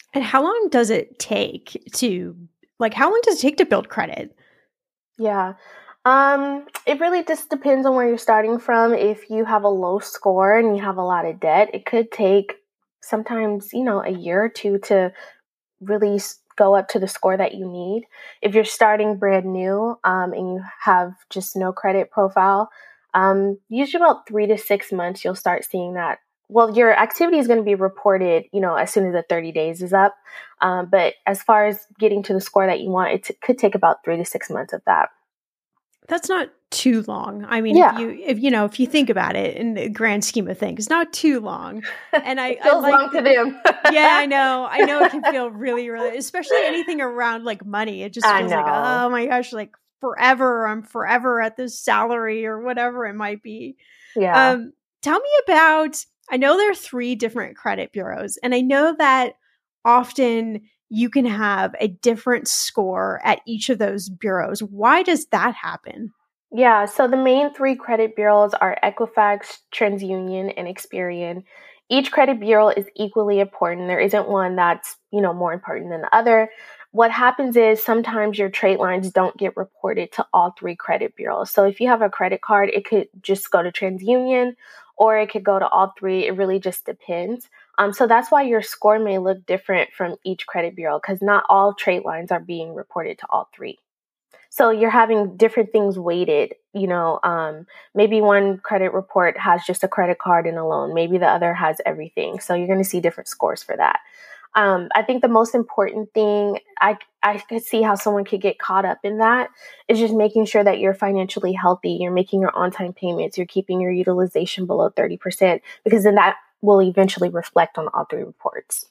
Speaker 1: And how long does it take to, like, how long does it take to build credit?
Speaker 2: Yeah. Um, it really just depends on where you're starting from. If you have a low score and you have a lot of debt, it could take sometimes, you know, a year or two to really s- go up to the score that you need. If you're starting brand new um, and you have just no credit profile, um, usually about three to six months, you'll start seeing that. Well, your activity is going to be reported, you know, as soon as the thirty days is up. Um, but as far as getting to the score that you want, it t- could take about three to six months of that.
Speaker 1: That's not too long. I mean, if
Speaker 2: Yeah.
Speaker 1: you if you know if you think about it in the grand scheme of things, not too long. And I,
Speaker 2: It
Speaker 1: I
Speaker 2: feels
Speaker 1: like
Speaker 2: long to
Speaker 1: that-
Speaker 2: them.
Speaker 1: Yeah, I know. I know it can feel really, really, especially anything around like money. It just
Speaker 2: I
Speaker 1: feels like,
Speaker 2: know.
Speaker 1: oh my gosh, like forever. I'm forever at this salary or whatever it might be.
Speaker 2: Yeah.
Speaker 1: Um, tell me about, I know there are three different credit bureaus, and I know that often you can have a different score at each of those bureaus. Why does that happen?
Speaker 2: Yeah, so the main three credit bureaus are Equifax, TransUnion, and Experian. Each credit bureau is equally important. There isn't one that's, you know, more important than the other. What happens is sometimes your trade lines don't get reported to all three credit bureaus. So if you have a credit card, it could just go to TransUnion or it could go to all three. It really just depends. Um, so that's why your score may look different from each credit bureau because not all trade lines are being reported to all three. So you're having different things weighted, you know, um, maybe one credit report has just a credit card and a loan. Maybe the other has everything. So you're going to see different scores for that. Um, I think the most important thing, I, I could see how someone could get caught up in that, is just making sure that you're financially healthy, you're making your on-time payments, you're keeping your utilization below thirty percent, because then that will eventually reflect on all three reports.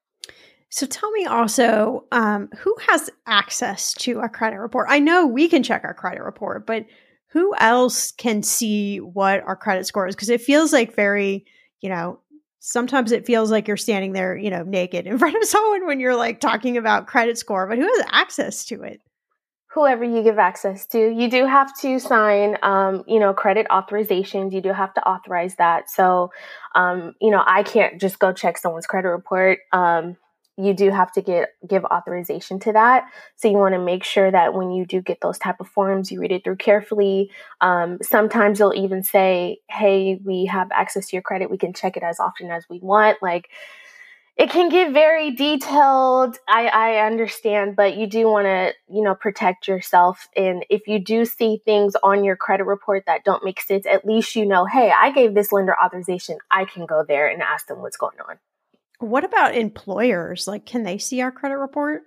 Speaker 1: So tell me also, um, who has access to a credit report? I know we can check our credit report, but who else can see what our credit score is? Because it feels like very, you know, sometimes it feels like you're standing there, you know, naked in front of someone when you're like talking about credit score, but who has access to it?
Speaker 2: Whoever you give access to. You do have to sign, um, you know, credit authorizations. You do have to authorize that. So, um, you know, I can't just go check someone's credit report. Um, you do have to get give authorization to that. So you want to make sure that when you do get those type of forms, you read it through carefully. Um, sometimes they'll even say, "Hey, we have access to your credit. We can check it as often as we want." Like, it can get very detailed. I, I understand, but you do want to, you know, protect yourself. And if you do see things on your credit report that don't make sense, at least you know, hey, I gave this lender authorization. I can go there and ask them what's going on.
Speaker 1: What about employers? Like, can they see our credit report?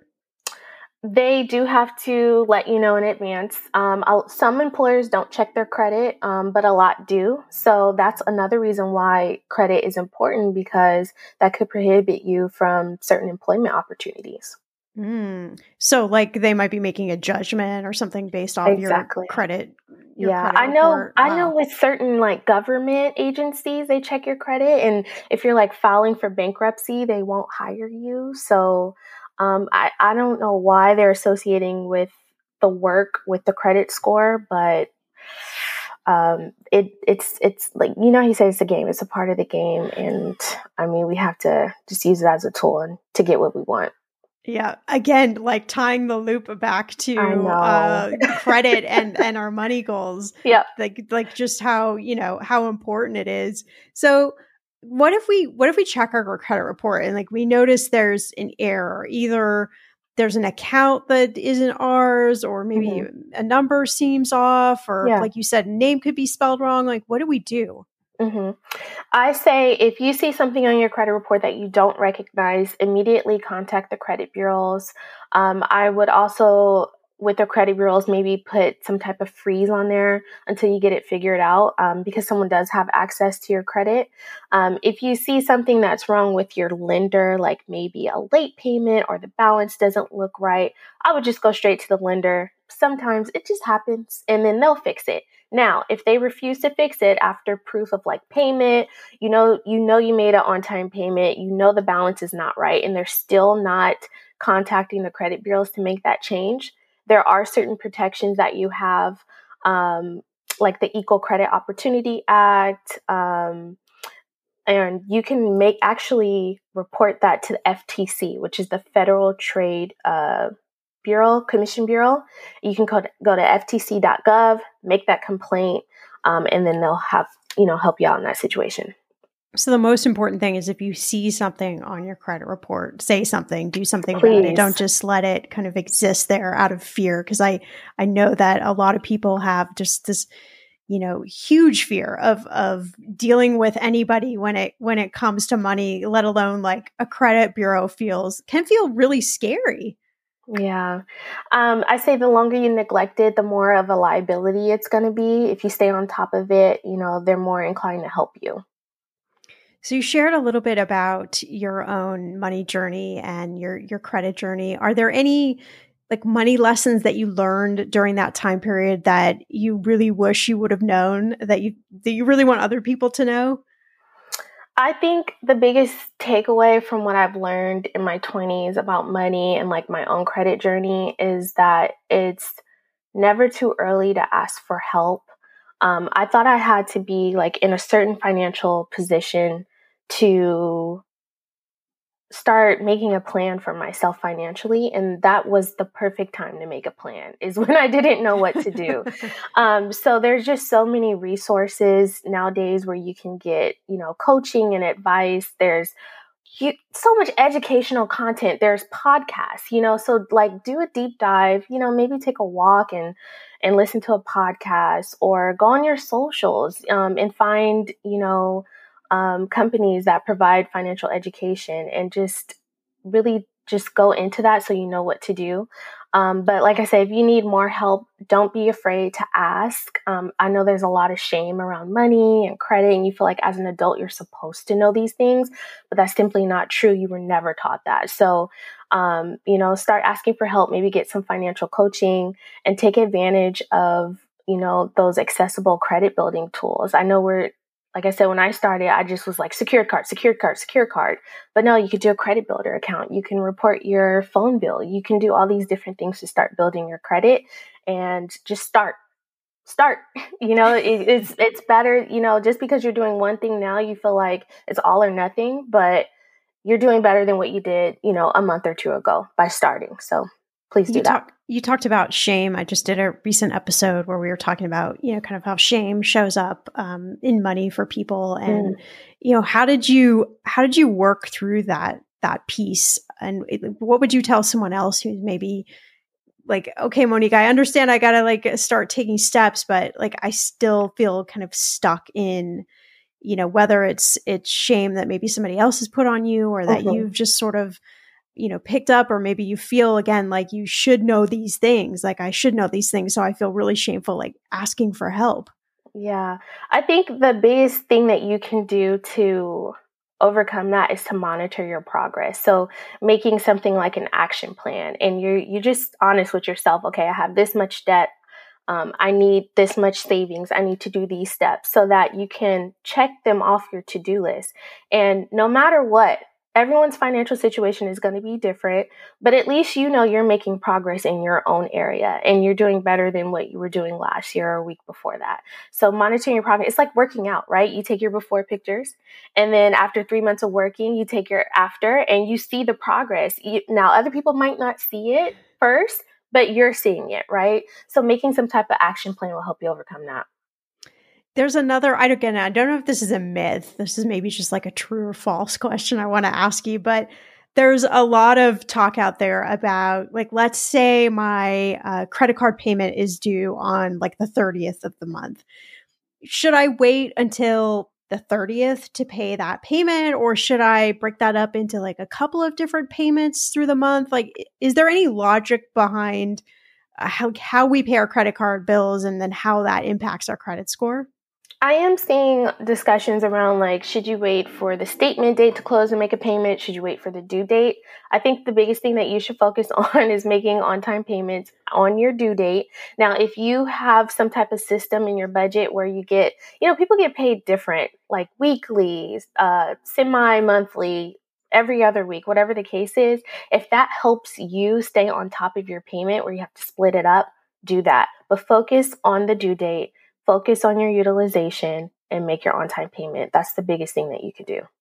Speaker 2: They do have to let you know in advance. Um, I'll- some employers don't check their credit, um, but a lot do. So that's another reason why credit is important, because that could prohibit you from certain employment opportunities.
Speaker 1: Mm. So, like, they might be making a judgment or something based off
Speaker 2: Exactly.
Speaker 1: your credit. Your
Speaker 2: Yeah,
Speaker 1: credit
Speaker 2: I know.
Speaker 1: report.
Speaker 2: I know
Speaker 1: Wow.
Speaker 2: with certain like government agencies, they check your credit, and if you're like filing for bankruptcy, they won't hire you. So, um, I I don't know why they're associating with the work with the credit score, but um, it it's it's like, you know, he says it's a game. It's a part of the game, and I mean, we have to just use it as a tool and to get what we want.
Speaker 1: Yeah. Again, like tying the loop back to
Speaker 2: I know.
Speaker 1: uh, credit and and our money goals.
Speaker 2: Yep.
Speaker 1: Like like just how, you know, how important it is. So what if we what if we check our credit report and like we notice there's an error? Either there's an account that isn't ours, or maybe
Speaker 2: Mhm.
Speaker 1: a number seems off, or
Speaker 2: Yeah.
Speaker 1: like you said, name could be spelled wrong. Like, what do we do?
Speaker 2: hmm I say if you see something on your credit report that you don't recognize, immediately contact the credit bureaus. Um, I would also, with the credit bureaus, maybe put some type of freeze on there until you get it figured out, um, because someone does have access to your credit. Um, if you see something that's wrong with your lender, like maybe a late payment or the balance doesn't look right, I would just go straight to the lender. Sometimes it just happens and then they'll fix it. Now, if they refuse to fix it after proof of like payment, you know, you know, you made an on-time payment, you know, the balance is not right, and they're still not contacting the credit bureaus to make that change, there are certain protections that you have, um, like the Equal Credit Opportunity Act, um, and you can make actually report that to the F T C, which is the Federal Trade uh, Bureau, Commission Bureau. You can go to, go to F T C dot gov, make that complaint, um, and then they'll have, you know, help you out in that situation.
Speaker 1: So the most important thing is if you see something on your credit report, say something, do something
Speaker 2: Please.
Speaker 1: about it. Don't just let it kind of exist there out of fear. Because I, I know that a lot of people have just this, you know, huge fear of of dealing with anybody when it when it comes to money, let alone like a credit bureau feels can feel really scary.
Speaker 2: Yeah. Um, I say the longer you neglect it, the more of a liability it's going to be. If you stay on top of it, you know, they're more inclined to help you.
Speaker 1: So you shared a little bit about your own money journey and your your credit journey. Are there any like money lessons that you learned during that time period that you really wish you would have known that you that you really want other people to know?
Speaker 2: I think the biggest takeaway from what I've learned in my twenties about money and like my own credit journey is that it's never too early to ask for help. Um, I thought I had to be like in a certain financial position to start making a plan for myself financially. And that was the perfect time to make a plan, is when I didn't know what to do. um, so there's just so many resources nowadays where you can get, you know, coaching and advice. There's you, so much educational content. There's podcasts, you know, so like do a deep dive, you know, maybe take a walk and, and listen to a podcast, or go on your socials um, and find, you know, um, companies that provide financial education, and just really just go into that so you know what to do. Um, but like I said, if you need more help, don't be afraid to ask. Um, I know there's a lot of shame around money and credit, and you feel like as an adult, you're supposed to know these things, but that's simply not true. You were never taught that. So, um, you know, start asking for help, maybe get some financial coaching, and take advantage of, you know, those accessible credit building tools. I know we're, like I said, when I started, I just was like secured card, secured card, secured card. But no, you could do a credit builder account. You can report your phone bill. You can do all these different things to start building your credit, and just start. Start. You know, it, it's it's better, you know, just because you're doing one thing now, you feel like it's all or nothing, but you're doing better than what you did, you know, a month or two ago by starting. So please do
Speaker 1: you
Speaker 2: that.
Speaker 1: Talk, you talked about shame. I just did a recent episode where we were talking about, you know, kind of how shame shows up um, in money for people. And, mm. you know, how did you, how did you work through that, that piece? And it, what would you tell someone else who's maybe like, okay, Monique, I understand I got to like start taking steps, but like, I still feel kind of stuck in, you know, whether it's, it's shame that maybe somebody else has put on you, or that mm-hmm. you've just sort of, you know, picked up, or maybe you feel again, like you should know these things, like I should know these things. So I feel really shameful, like asking for help.
Speaker 2: Yeah. I think the biggest thing that you can do to overcome that is to monitor your progress. So making something like an action plan, and you're, you're just honest with yourself. Okay, I have this much debt. Um, I need this much savings. I need to do these steps, so that you can check them off your to-do list. And no matter what, everyone's financial situation is going to be different, but at least you know you're making progress in your own area, and you're doing better than what you were doing last year or a week before that. So monitoring your progress, it's like working out, right? You take your before pictures, and then after three months of working, you take your after, and you see the progress. You, now, other people might not see it first, but you're seeing it, right? So making some type of action plan will help you overcome that.
Speaker 1: There's another, I don't, I don't know if this is a myth. This is maybe just like a true or false question I want to ask you, but there's a lot of talk out there about, like, let's say my uh, credit card payment is due on like the thirtieth of the month. Should I wait until the thirtieth to pay that payment, or should I break that up into like a couple of different payments through the month? Like, is there any logic behind uh, how, how we pay our credit card bills, and then how that impacts our credit score?
Speaker 2: I am seeing discussions around, like, should you wait for the statement date to close and make a payment? Should you wait for the due date? I think the biggest thing that you should focus on is making on-time payments on your due date. Now, if you have some type of system in your budget where you get, you know, people get paid different, like weekly, uh, semi-monthly, every other week, whatever the case is, if that helps you stay on top of your payment where you have to split it up, do that. But focus on the due date. Focus on your utilization, and make your on-time payment. That's the biggest thing that you could do.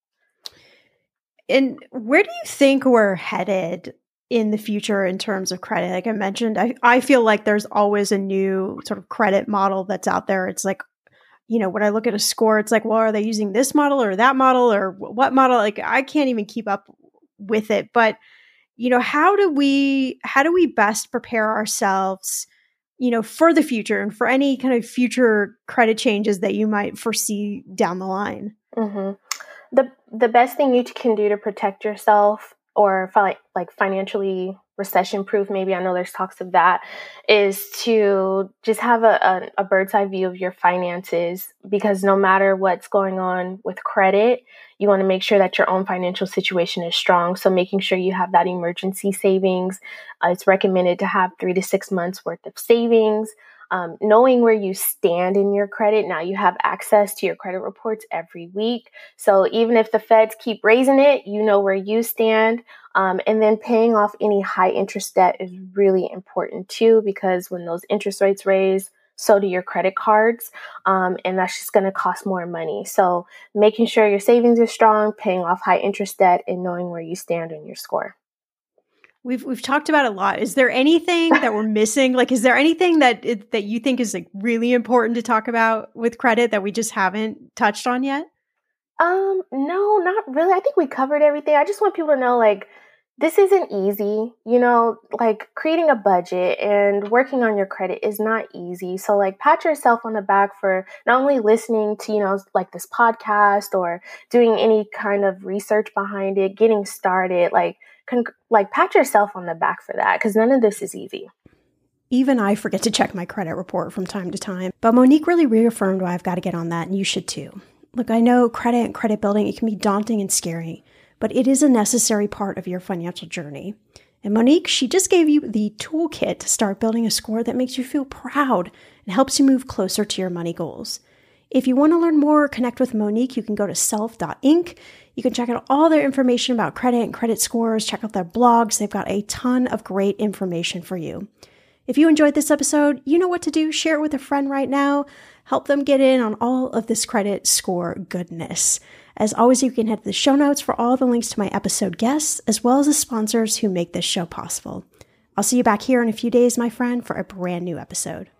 Speaker 1: And where do you think we're headed in the future in terms of credit? Like I mentioned, I, I feel like there's always a new sort of credit model that's out there. It's like, you know, when I look at a score, it's like, well, are they using this model or that model or what model? Like I can't even keep up with it. But, you know, how do we, how do we best prepare ourselves, you know, for the future and for any kind of future credit changes that you might foresee down the line?
Speaker 2: Mm-hmm. The the best thing you can do to protect yourself or fi- like financially recession proof, maybe I know there's talks of that, is to just have a, a, a bird's eye view of your finances, because no matter what's going on with credit, you want to make sure that your own financial situation is strong. So making sure you have that emergency savings. Uh, it's recommended to have three to six months worth of savings. Um, knowing where you stand in your credit. Now you have access to your credit reports every week. So even if the feds keep raising it, you know where you stand. Um, and then paying off any high interest debt is really important too, because when those interest rates raise, so do your credit cards. Um, and that's just going to cost more money. So making sure your savings are strong, paying off high interest debt, and knowing where you stand in your score.
Speaker 1: We've we've talked about it a lot. Is there anything that we're missing? Like, is there anything that it, that you think is like really important to talk about with credit that we just haven't touched on yet?
Speaker 2: Um, no, not really. I think we covered everything. I just want people to know, like, this isn't easy. You know, like creating a budget and working on your credit is not easy. So like pat yourself on the back for not only listening to, you know, like this podcast or doing any kind of research behind it, getting started, like, con- like pat yourself on the back for that, because none of this is easy.
Speaker 1: Even I forget to check my credit report from time to time, but Monique really reaffirmed why I've got to get on that, and you should too. Look, I know credit and credit building, it can be daunting and scary, but it is a necessary part of your financial journey. And Monique, she just gave you the toolkit to start building a score that makes you feel proud and helps you move closer to your money goals. If you want to learn more or connect with Monique, you can go to self dot inc. You can check out all their information about credit and credit scores, check out their blogs. They've got a ton of great information for you. If you enjoyed this episode, you know what to do. Share it with a friend right now. Help them get in on all of this credit score goodness. As always, you can head to the show notes for all the links to my episode guests, as well as the sponsors who make this show possible. I'll see you back here in a few days, my friend, for a brand new episode.